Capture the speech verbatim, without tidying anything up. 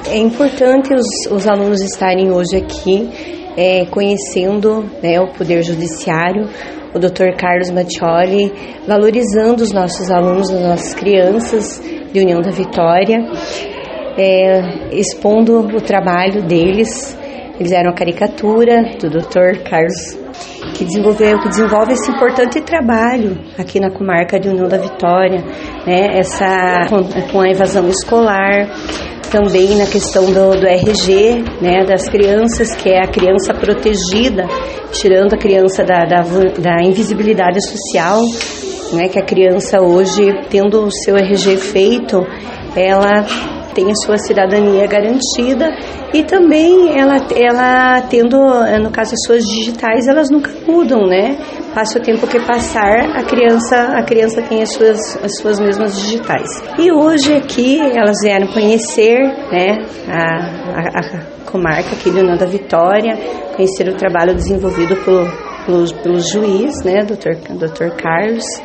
É importante os, os alunos estarem hoje aqui é, conhecendo, né, o Poder Judiciário, o doutor Carlos Mattioli, valorizando os nossos alunos, as nossas crianças de União da Vitória, é, expondo o trabalho deles. Eles eram a caricatura do doutor Carlos, que desenvolveu, que desenvolve esse importante trabalho aqui na comarca de União da Vitória, né, essa, com, com a evasão escolar, também na questão do, do R G, né, das crianças, que é a criança protegida, tirando a criança da, da, da invisibilidade social, né, que a criança hoje, tendo o seu R G feito, ela tem a sua cidadania garantida e também ela, ela tendo, no caso, as suas digitais, elas nunca mudam, né? Passa o tempo que passar, a criança, a criança tem as suas, as suas mesmas digitais. E hoje aqui elas vieram conhecer, né, a, a, a comarca aqui de União da Vitória, conhecer o trabalho desenvolvido pelo, pelo, pelo juiz, né, doutor, doutor Carlos.